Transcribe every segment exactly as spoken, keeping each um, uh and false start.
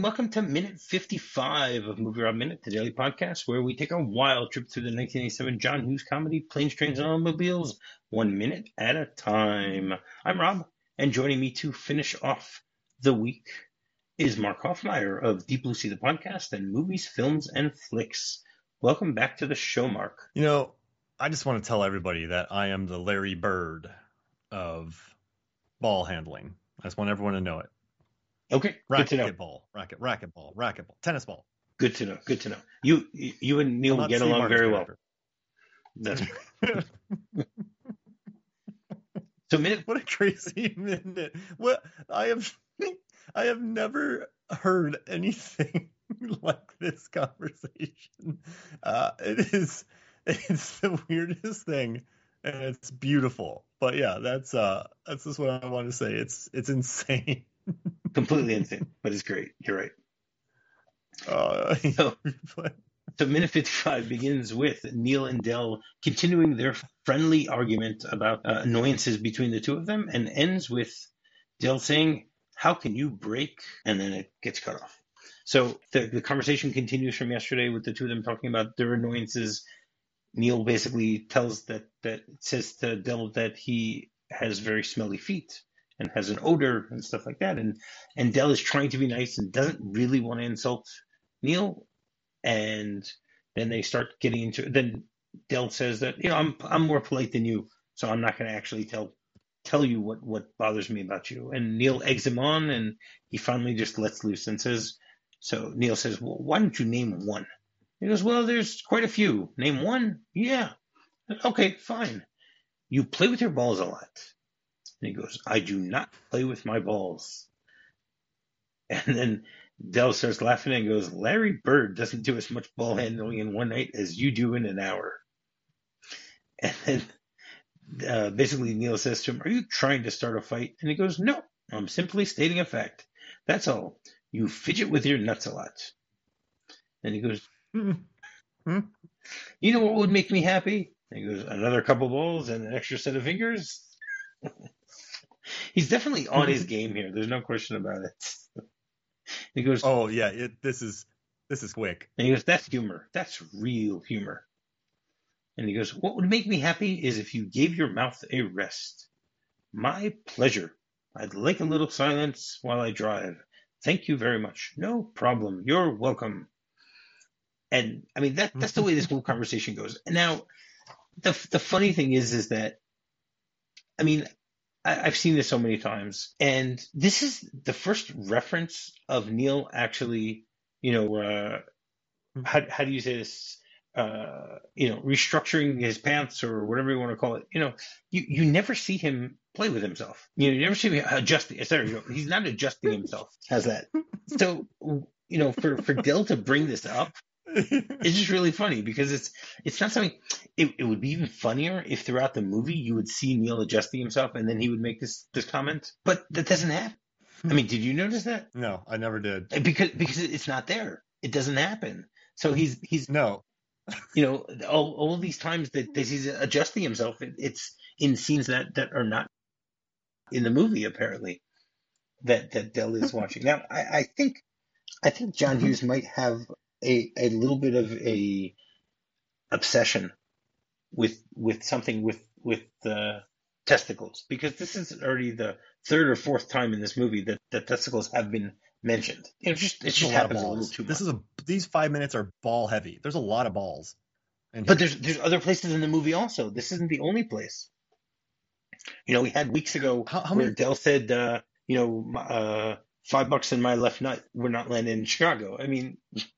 and welcome to minute fifty-five of Movie Rob Minute, the daily podcast where we take a wild trip through the nineteen eighty-seven John Hughes comedy Planes, Trains, and Automobiles, one minute at a time. I'm Rob, and joining me to finish off the week is Mark Hoffmeyer of Deep Blue Sea, the podcast, and Movies, Films, and Flicks. Welcome back to the show, Mark. You know, I just want to tell everybody that I am the Larry Bird of ball handling. I just want everyone to know it. Okay, good to know. Racquetball, racket, racquetball, racquetball, tennis ball. Good to know. Good to know. You, you and Neil get along very well. That's so minute. What a crazy minute! What I have, I have never heard anything like this conversation. Uh, it is, it's the weirdest thing, and it's beautiful. But yeah, that's uh, that's just what I want to say. It's it's insane. Completely insane, but it's great. You're right. Uh, so, so minute fifty-five begins with Neil and Del continuing their friendly argument about uh, annoyances between the two of them, and ends with Del saying, "How can you break?" And then it gets cut off. So the, the conversation continues from yesterday with the two of them talking about their annoyances. Neil basically tells that that says to Del that he has very smelly feet and has an odor and stuff like that. And and Del is trying to be nice and doesn't really want to insult Neil. And then they start getting into it. Then Del says that, you know, I'm I'm more polite than you, so I'm not going to actually tell tell you what, what bothers me about you. And Neil eggs him on, and he finally just lets loose and says, so Neil says, well, why don't you name one? He goes, well, there's quite a few. Name one? Yeah. Okay, fine. You play with your balls a lot. And he goes, I do not play with my balls. And then Del starts laughing and goes, Larry Bird doesn't do as much ball handling in one night as you do in an hour. And then uh, basically Neil says to him, are you trying to start a fight? And he goes, no, I'm simply stating a fact. That's all. You fidget with your nuts a lot. And he goes, mm-hmm. You know what would make me happy? And he goes, another couple balls and an extra set of fingers. He's definitely on his game here. There's no question about it. He goes, "Oh yeah, it, this is this is quick." And he goes, "That's humor. That's real humor." And he goes, "What would make me happy is if you gave your mouth a rest." My pleasure. I'd like a little silence while I drive. Thank you very much. No problem. You're welcome. And I mean that that's the way this whole conversation goes. And now, the the funny thing is, is that, I mean, I, I've seen this so many times, and this is the first reference of Neil actually, you know, uh, how how do you say this? Uh, you know, restructuring his pants or whatever you want to call it. You know, you, you never see him play with himself. You know, you never see him adjusting. Sorry, he's not adjusting himself. How's that? So, you know, for for Del to bring this up, it's just really funny because it's it's not something. It, it would be even funnier if throughout the movie you would see Neil adjusting himself and then he would make this this comment. But that doesn't happen. I mean, did you notice that? No, I never did. Because because it's not there. It doesn't happen. So he's he's no. You know, all all these times that, that he's adjusting himself, it, it's in scenes that, that are not in the movie apparently. That that Del is watching now. I, I think I think John Hughes might have a, a little bit of a obsession with with something with with the testicles, because this is already the third or fourth time in this movie that, that testicles have been mentioned. It just it just happens a little too much. This is a these five minutes are ball heavy. There's a lot of balls. But there's there's other places in the movie also. This isn't the only place. You know, we had weeks ago how, how where many... Del said, uh, you know, uh, five bucks in my left nut. We're not landing in Chicago. I mean,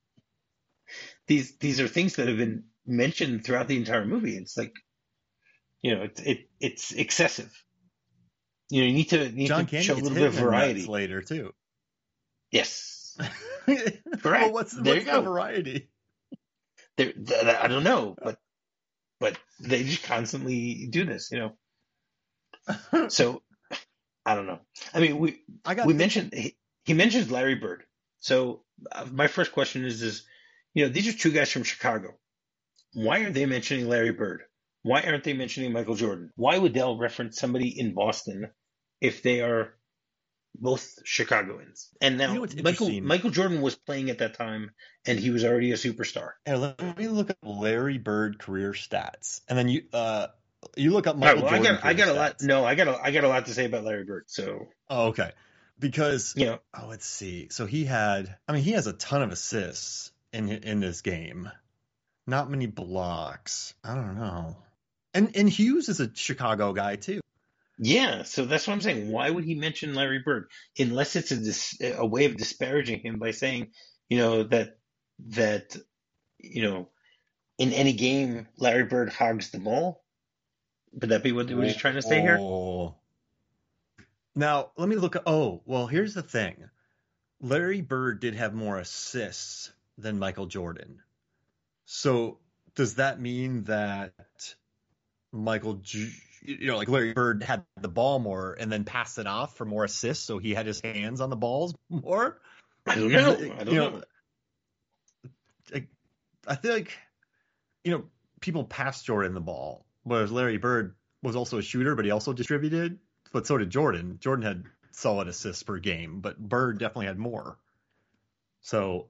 these these are things that have been mentioned throughout the entire movie. It's like, you know, it's it, it's excessive. You know, you need to need John to Candy show a little bit of variety later too. Yes, correct. Well, what's there what's you go. The variety? There, I don't know, but but they just constantly do this, you know. So I don't know. I mean, we I got we the- mentioned he, he mentions Larry Bird. So uh, my first question is is you know, these are two guys from Chicago. Why are they mentioning Larry Bird? Why aren't they mentioning Michael Jordan? Why would Del reference somebody in Boston if they are both Chicagoans. And You know now what's Michael interesting? Michael Jordan was playing at that time, and he was already a superstar. Here, let me look up Larry Bird career stats, and then you uh you look up All right, Michael well, I Jordan got I career got a lot. stats. No, I got a, I got a lot to say about Larry Bird. So Oh, okay. Because you know, oh, let's see. So he had, I mean, he has a ton of assists in in this game. Not many blocks. I don't know. And and Hughes is a Chicago guy too. yeah. So that's what I'm saying. Why would he mention Larry Bird unless it's a dis, a way of disparaging him by saying, you know, that that you know in any game Larry Bird hogs the ball? Would that be what, what he's trying to say here? Oh. Now, let me look at, oh, well, here's the thing. Larry Bird did have more assists than Michael Jordan. So does that mean that Michael, you know, like Larry Bird had the ball more and then passed it off for more assists, so he had his hands on the balls more? I don't Because, know. I you don't know, know. I, I feel like, you know, people passed Jordan the ball, whereas Larry Bird was also a shooter, but he also distributed. But so did Jordan. Jordan had solid assists per game, but Bird definitely had more. So,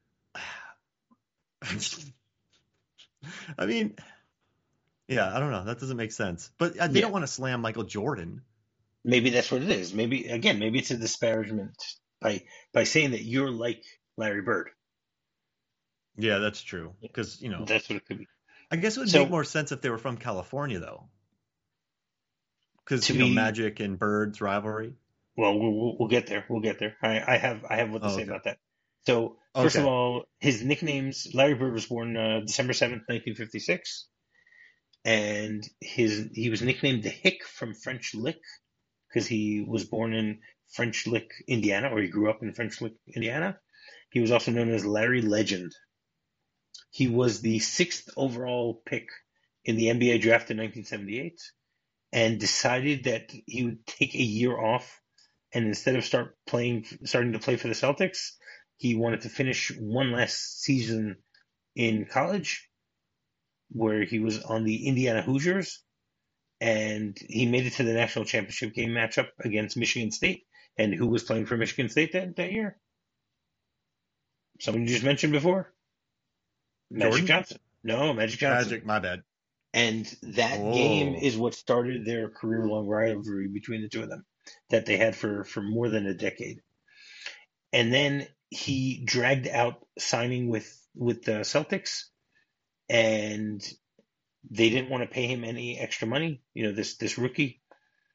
I mean, yeah, I don't know. That doesn't make sense. But uh, they Yeah, don't want to slam Michael Jordan. maybe that's what it is. Maybe again, maybe it's a disparagement by by saying that you're like Larry Bird. Yeah, that's true. Yeah, Because, you know, that's what it could be. I guess it would make So more sense if they were from California, though. Because, to you know, be Magic and Bird's rivalry. well, we'll we'll we'll get there. We'll get there. I, I have I have what to Oh, say okay. about that. So first of Okay. all, his nicknames. Larry Bird was born uh, December seventh, nineteen fifty six, and his he was nicknamed the Hick from French Lick because he was born in French Lick, Indiana, or he grew up in French Lick, Indiana. He was also known as Larry Legend. He was the sixth overall pick in the N B A draft in nineteen seventy-eight, and decided that he would take a year off, and instead of start playing, starting to play for the Celtics, he wanted to finish one last season in college, where he was on the Indiana Hoosiers, and he made it to the national championship game matchup against Michigan State. And who was playing for Michigan State that, that year? Someone you just mentioned before, Magic Jordan? Johnson. No, Magic Johnson. Magic, my bad. And that game Oh. is what started their career long rivalry between the two of them that they had for, for more than a decade. And then he dragged out signing with, with the Celtics, and they didn't want to pay him any extra money, you know, this, this rookie.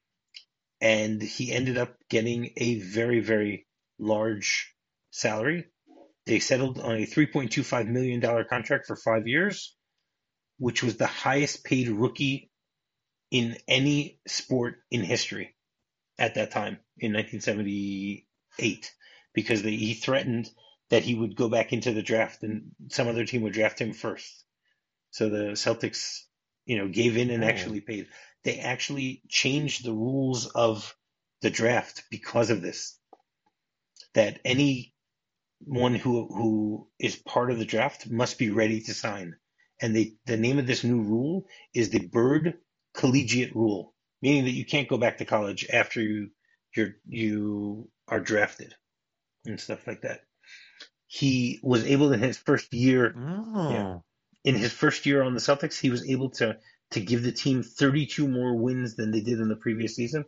And he ended up getting a very, very large salary. They settled on a three point two five million dollars contract for five years, which was the highest paid rookie in any sport in history at that time in nineteen seventy-eight, because they, he threatened that he would go back into the draft and some other team would draft him first. So the Celtics, you know, gave in and Oh. actually paid. They actually changed the rules of the draft because of this. That anyone who who is part of the draft must be ready to sign. And they, the name of this new rule is the Bird Collegiate Rule, meaning that you can't go back to college after you you're, you are drafted and stuff like that. He was able in his first year, yeah, Oh. in his first year on the Celtics, he was able to to give the team thirty-two more wins than they did in the previous season.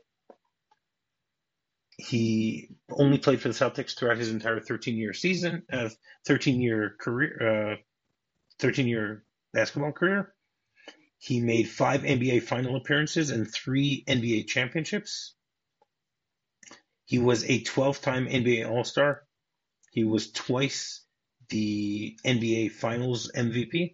He only played for the Celtics throughout his entire thirteen-year season, uh, thirteen-year career, uh, thirteen-year basketball career. He made five N B A final appearances and three N B A championships. He was a twelve-time N B A All-Star. He was twice the N B A Finals M V P.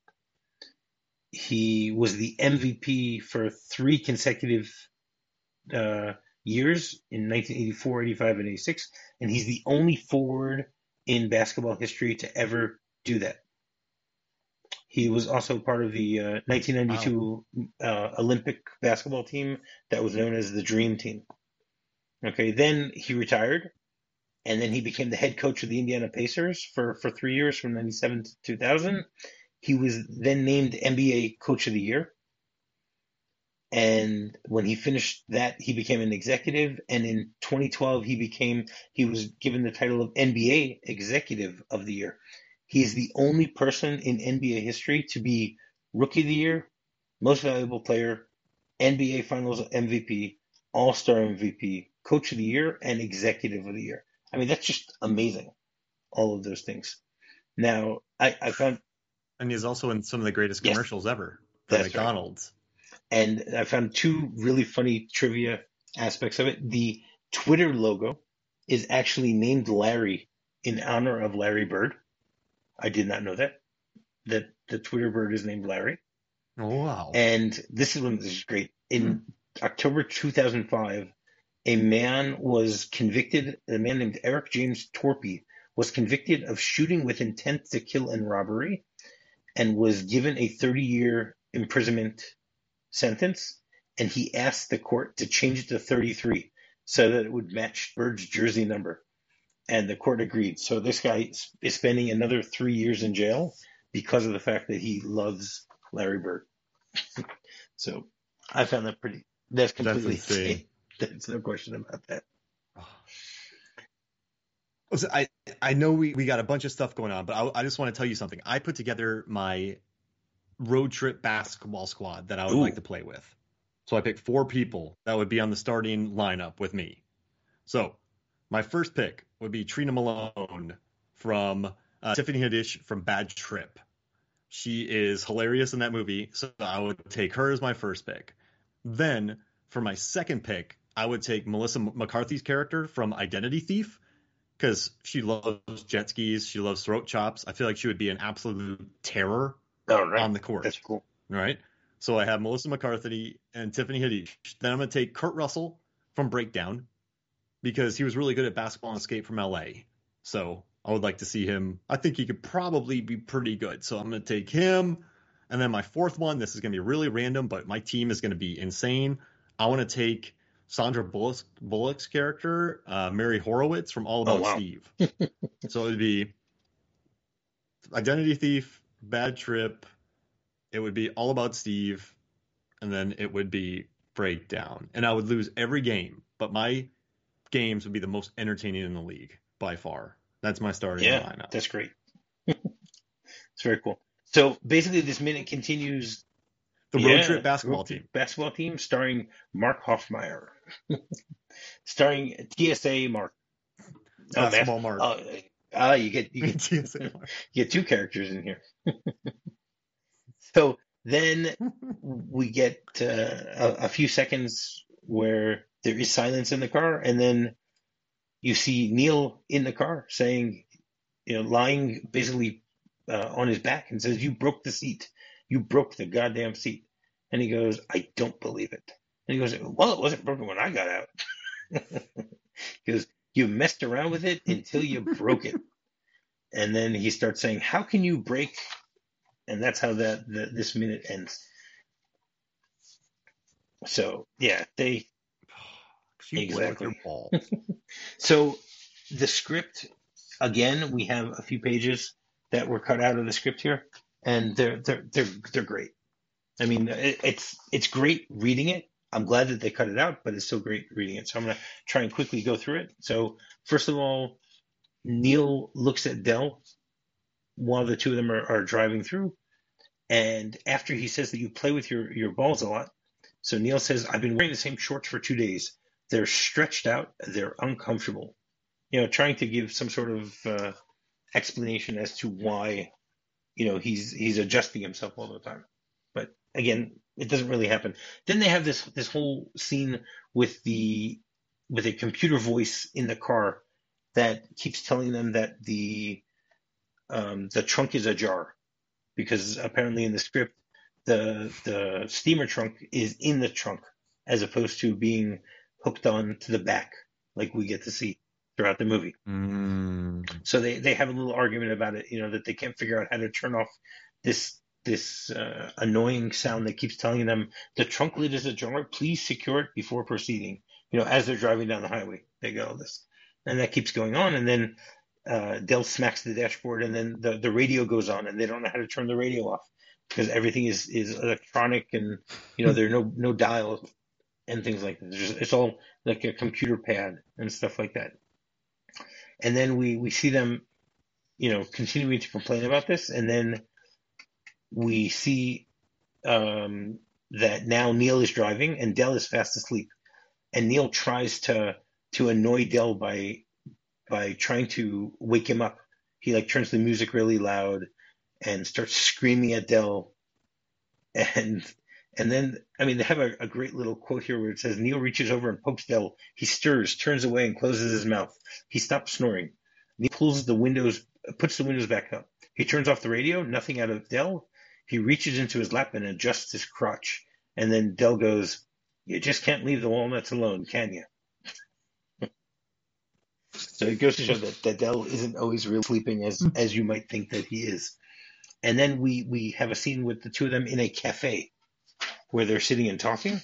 He was the M V P for three consecutive uh, years in nineteen eighty-four, eighty-five, and eighty-six, and he's the only forward in basketball history to ever do that. He was also part of the uh, nineteen ninety-two Wow. uh, Olympic basketball team that was known as the Dream Team. Okay, then he retired, and then he became the head coach of the Indiana Pacers for, for three years from ninety-seven to two thousand. He was then named N B A Coach of the Year. And when he finished that, he became an executive. And in twenty twelve, he became he was given the title of N B A Executive of the Year. He is the only person in N B A history to be Rookie of the Year, Most Valuable Player, N B A Finals M V P, All-Star M V P, Coach of the Year, and Executive of the Year. I mean, that's just amazing, all of those things. Now, I, I found... And he's also in some of the greatest Yes, commercials ever for that's right. McDonald's. And I found two really funny trivia aspects of it. The Twitter logo is actually named Larry in honor of Larry Bird. I did not know that, that the Twitter bird is named Larry. Oh, wow. And this is one this is great. In October two thousand five, a man was convicted, a man named Eric James Torpy was convicted of shooting with intent to kill and robbery and was given a thirty-year imprisonment sentence. And he asked the court to change it to thirty-three so that it would match Bird's jersey number. And the court agreed. So this guy is spending another three years in jail because of the fact that he loves Larry Bird. So I found that pretty, that's completely That's insane. insane. There's no question about that. Listen, I, I know we, we got a bunch of stuff going on, but I, I just want to tell you something. I put together my road trip basketball squad that I would Ooh. like to play with. So I picked four people that would be on the starting lineup with me. So my first pick would be Trina Malone from uh, Tiffany Haddish from Bad Trip. She is hilarious in that movie, so I would take her as my first pick. Then for my second pick, I would take Melissa McCarthy's character from Identity Thief because she loves jet skis, she loves throat chops. I feel like she would be an absolute terror All right. on the court. That's cool. All right. So I have Melissa McCarthy and Tiffany Haddish. Then I'm going to take Kurt Russell from Breakdown because he was really good at Basketball and Escape from L A. So I would like to see him. I think he could probably be pretty good. So I'm going to take him. And then my fourth one, this is going to be really random, but my team is going to be insane. I want to take Sandra Bullock's, Bullock's character, uh, Mary Horowitz from All About Oh, wow. Steve. So it would be Identity Thief, Bad Trip. It would be All About Steve. And then it would be Breakdown. And I would lose every game, but my games would be the most entertaining in the league by far. That's my starting Yeah, lineup. that's great. It's very cool. So basically, this minute continues The yeah, road trip basketball road trip team. Basketball team starring Mark Hoffmeyer, starring T S A Mark. Oh, Basketball man. Mark. Uh, uh, you get you get, T S A Mark. you get two characters in here. So then we get uh, a, a few seconds where there is silence in the car, and then you see Neil in the car saying, you know, lying basically uh, on his back and says, "You broke the seat. You broke the goddamn seat." And he goes, "I don't believe it." And he goes, "Well, it wasn't broken when I got out." He goes, "You messed around with it until you broke it." And then he starts saying, "How can you break?" And that's how that the, this minute ends. So yeah, they You play with your exactly. ball. So the script, again, we have a few pages that were cut out of the script here, and they're they're they're they're great. I mean, it, it's it's great reading it. I'm glad that they cut it out, but it's still great reading it. So I'm gonna try and quickly go through it. So first of all, Neil looks at Dell while the two of them are, are driving through, and after he says that you play with your your balls a lot, so Neil says, "I've been wearing the same shorts for two days. They're stretched out. They're uncomfortable." You know, trying to give some sort of uh, explanation as to why, you know, he's he's adjusting himself all the time. But again, it doesn't really happen. Then they have this this whole scene with the with a computer voice in the car that keeps telling them that the um, the trunk is ajar, because apparently in the script the the steamer trunk is in the trunk as opposed to being hooked on to the back like we get to see throughout the movie. Mm. So they, they have a little argument about it, you know, that they can't figure out how to turn off this this uh, annoying sound that keeps telling them the trunk lid is ajar. Please secure it before proceeding. You know, as they're driving down the highway, they get all this, and that keeps going on. And then uh, Dell smacks the dashboard, and then the, the radio goes on, and they don't know how to turn the radio off. because everything is, is electronic and, you know, there are no, no dials and things like that. It's, just, it's all like a computer pad and stuff like that. And then we, we see them, you know, continuing to complain about this. And then we see um, that now Neil is driving and Del is fast asleep. And Neil tries to to annoy Del by by trying to wake him up. He like turns the music really loud and starts screaming at Del. And and then I mean they have a, a great little quote here where it says Neil reaches over and pokes Del. He stirs, turns away, and closes his mouth. He stops snoring. Neil pulls the windows, puts the windows back up. He turns off the radio. Nothing out of Del. He reaches into his lap and adjusts his crotch. And then Del goes, "You just can't leave the walnuts alone, can you?" So it goes to show that, that Del isn't always really sleeping as, as you might think that he is. And then we, we have a scene with the two of them in a cafe where they're sitting and talking.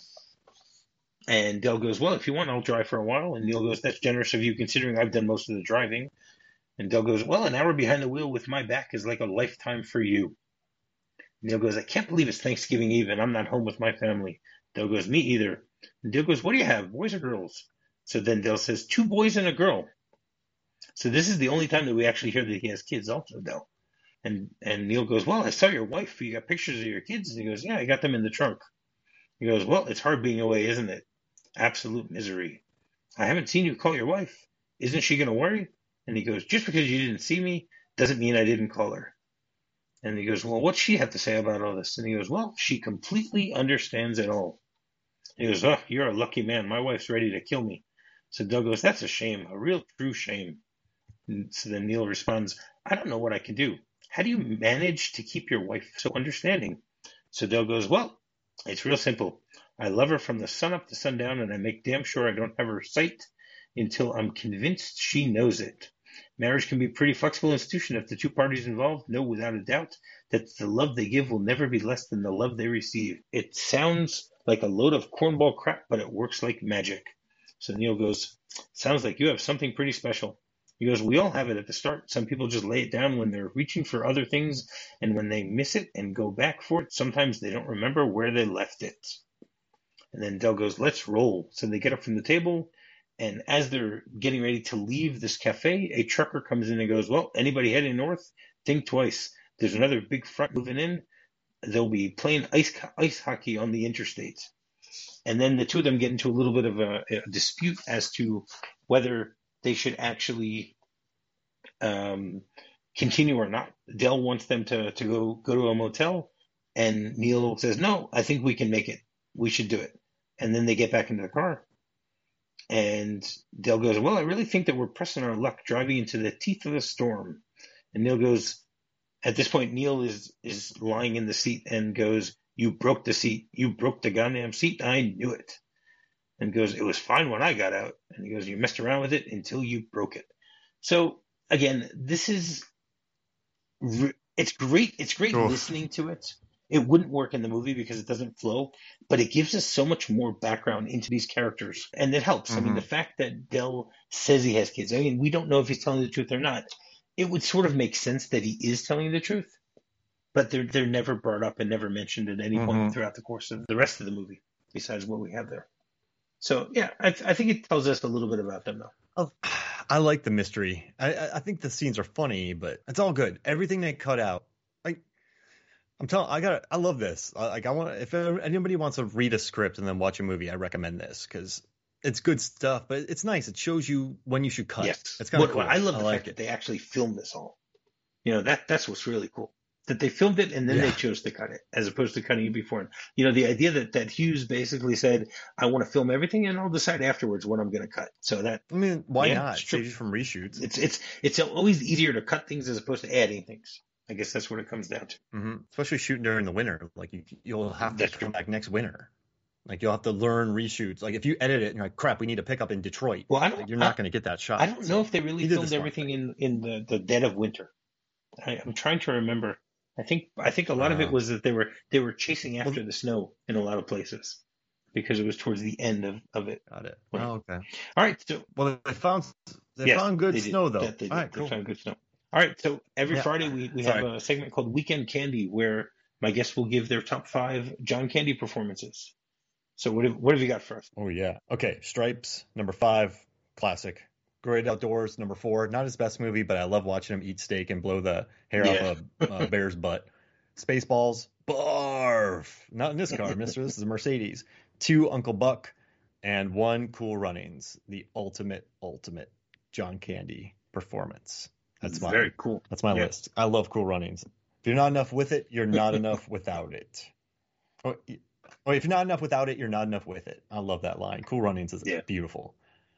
And Del goes, "Well, if you want, I'll drive for a while." And Neil goes, "That's generous of you considering I've done most of the driving." And Del goes, "Well, an hour behind the wheel with my back is like a lifetime for you." Neil goes, "I can't believe it's Thanksgiving Eve and I'm not home with my family." Del goes, "Me either." And Del goes, "What do you have, boys or girls?" So then Del says, "Two boys and a girl." So this is the only time that we actually hear that he has kids also, Del. And and Neil goes, "Well, I saw your wife. You got pictures of your kids?" And he goes, "Yeah, I got them in the trunk." He goes, "Well, it's hard being away, isn't it? Absolute misery. I haven't seen you call your wife. Isn't she going to worry?" And he goes, "Just because you didn't see me doesn't mean I didn't call her." And he goes, "Well, what's she have to say about all this?" And he goes, "Well, she completely understands it all." And he goes, "Oh, you're a lucky man. My wife's ready to kill me." So Doug goes, "That's a shame, a real true shame." And so then Neil responds, "I don't know what I can do. How do you manage to keep your wife so understanding?" So Del goes, "Well, it's real simple. I love her from the sun up to sundown, and I make damn sure I don't have her sight until I'm convinced she knows it. Marriage can be a pretty flexible institution if the two parties involved know without a doubt that the love they give will never be less than the love they receive. It sounds like a load of cornball crap, but it works like magic." So Neil goes, "Sounds like you have something pretty special." He goes, "We all have it at the start. Some people just lay it down when they're reaching for other things, and when they miss it and go back for it, sometimes they don't remember where they left it." And then Del goes, "Let's roll." So they get up from the table, and as they're getting ready to leave this cafe, a trucker comes in and goes, "Well, anybody heading north? Think twice. There's another big front moving in. They'll be playing ice ice hockey on the interstate." And then the two of them get into a little bit of a, a dispute as to whether they should actually um, continue or not. Del wants them to, to go, go to a motel, and Neil says, "No, I think we can make it. We should do it." And then they get back into the car. And Del goes, "Well, I really think that we're pressing our luck driving into the teeth of the storm." And Neil goes, at this point, Neil is, is lying in the seat and goes, "You broke the seat. You broke the goddamn seat. I knew it." And goes, "It was fine when I got out." And he goes, "You messed around with it until you broke it." So again, this is, it's great. It's great Oof. listening to it. It wouldn't work in the movie because it doesn't flow, but it gives us so much more background into these characters, and it helps. Mm-hmm. I mean, the fact that Del says he has kids, I mean, we don't know if he's telling the truth or not. It would sort of make sense that he is telling the truth, but they're they're never brought up and never mentioned at any mm-hmm. point throughout the course of the rest of the movie, besides what we have there. So yeah, I, I think it tells us a little bit about them, though. Oh, I like the mystery. I, I think the scenes are funny, but it's all good. Everything they cut out, like I'm telling, I got, I love this. Like I want, if anybody wants to read a script and then watch a movie, I recommend this because it's good stuff. But it's nice. It shows you when you should cut. Yes, it's kind of cool. I love the I like fact it. that they actually filmed this all. You know, that that's what's really cool. That they filmed it and then yeah. they chose to cut it as opposed to cutting it before. You know, the idea that, that Hughes basically said, "I want to film everything and I'll decide afterwards what I'm going to cut." So that, I mean, why yeah, not? Save you from reshoots. It's, it's, it's always easier to cut things as opposed to adding things. I guess that's what it comes down to. Mm-hmm. Especially shooting during the winter. Like you, you'll have to that's come true. back next winter. Like you'll have to learn reshoots. Like if you edit it and you're like, crap, we need to pick up in Detroit. Well, I don't, like, you're not going to get that shot. I don't so know if they really filmed everything in, in the, the dead of winter. I, I'm trying to remember. I think I think a lot uh, of it was that they were they were chasing after well, the snow in a lot of places because it was towards the end of, of it. Got it. Right. Oh, okay. All right. So well, they found they yes, found good they snow though. Yeah, they, All right, they cool. found good snow. All right. So every yeah. Friday we, we have a segment called Weekend Candy where my guests will give their top five John Candy performances. So what have, what have you got for us? Oh, yeah. Okay, Stripes, number five, classic. Great Outdoors, number four. Not his best movie, but I love watching him eat steak and blow the hair Yeah. off a, a bear's butt. Spaceballs, barf. Not in this car, mister. This is a Mercedes. Two, Uncle Buck, and one, Cool Runnings. The ultimate, ultimate John Candy performance. That's my Very cool. That's my Yeah. list. I love Cool Runnings. If you're not enough with it, you're not enough without it. Oh, y- oh, if you're not enough without it, you're not enough with it. I love that line. Cool Runnings is Yeah. beautiful.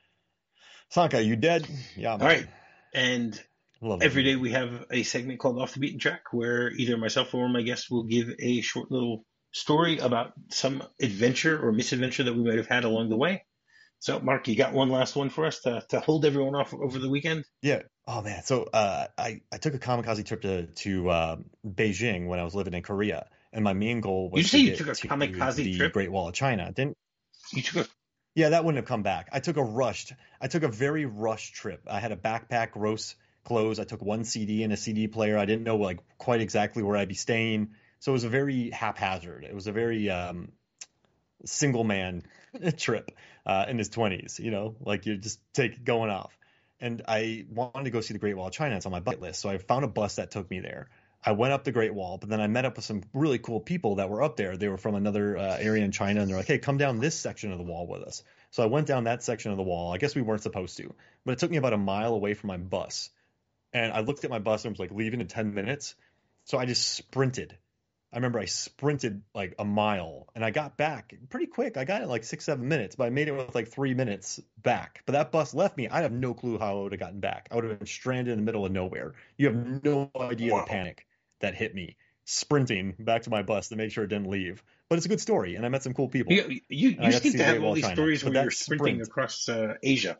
Sanka, you dead? Yeah, man. All right. And Love that every day movie. we have a segment called Off the Beaten Track where either myself or my guests will give a short little story about some adventure or misadventure that we might have had along the way. So, Mark, you got one last one for us to, to hold everyone off over the weekend? Yeah. Oh man. So uh, I I took a kamikaze trip to to uh, Beijing when I was living in Korea, and my main goal was You say to you get took a to kamikaze the trip? Great Wall of China. Didn't You took a Yeah, that wouldn't have come back. I took a rushed, I took a very rushed trip. I had a backpack, gross clothes. I took one C D and a C D player. I didn't know like quite exactly where I'd be staying. So it was a very haphazard. It was a very um, single man trip uh, in his twenties, you know, like you just take going off. And I wanted to go see the Great Wall of China. It's on my bucket list. So I found a bus that took me there. I went up the Great Wall, but then I met up with some really cool people that were up there. They were from another uh, area in China, and they're like, hey, come down this section of the wall with us. So I went down that section of the wall. I guess we weren't supposed to, but it took me about a mile away from my bus. And I looked at my bus and was like leaving in ten minutes. So I just sprinted. I remember I sprinted like a mile and I got back pretty quick. I got it in like six, seven minutes, but I made it with like three minutes back. But that bus left me. I have no clue how I would have gotten back. I would have been stranded in the middle of nowhere. You have no idea Wow. the panic that hit me sprinting back to my bus to make sure it didn't leave. But it's a good story, and I met some cool people. You, you, And I you got to seem see to the have Great all Wall of these China. stories But where that you're sprinting sprint, across uh, Asia.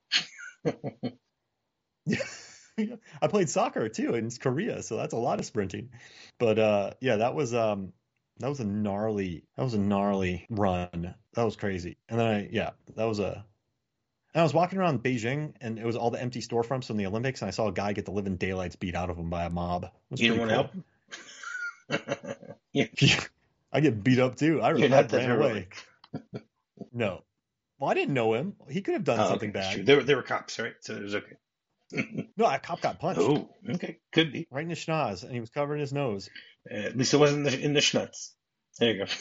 I played soccer too in Korea, so that's a lot of sprinting. But uh, yeah, that was um, that was a gnarly, that was a gnarly run. That was crazy. And then I, yeah, that was a. And I was walking around Beijing, and it was all the empty storefronts from the Olympics, and I saw a guy get the living daylights beat out of him by a mob. It was You don't pretty want to cool. help? Yeah, I get beat up too. I, you're I not that ran away. heroic. No, well, I didn't know him. He could have done Oh, okay, something that's true. bad. They were, they were cops, right? So it was okay. No, a cop got punched Oh, okay. Could be. right in his schnoz, and he was covering his nose. Uh, at least it wasn't in the, in the schnutz. There you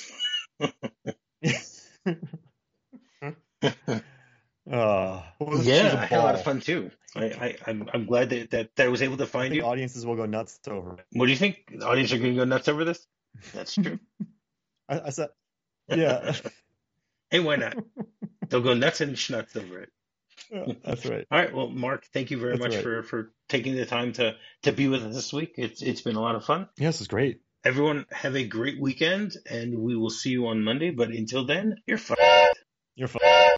go. Uh, well, this was Yeah, a I had a lot of ball. fun too. I, I, I'm, I'm glad that, that, that I was able to I find think you. audiences will go nuts over it. What do you think? The audience are going to go nuts over this? That's true. I, I said, yeah, Hey, why not? They'll go nuts and schnutz over it. yeah, that's right. All right. Well, Mark, thank you very That's much right. for, for taking the time to, to be with us this week. It's it's been a lot of fun. Yes, it's great. Everyone, have a great weekend, and we will see you on Monday. But until then, you're fine. You're fine.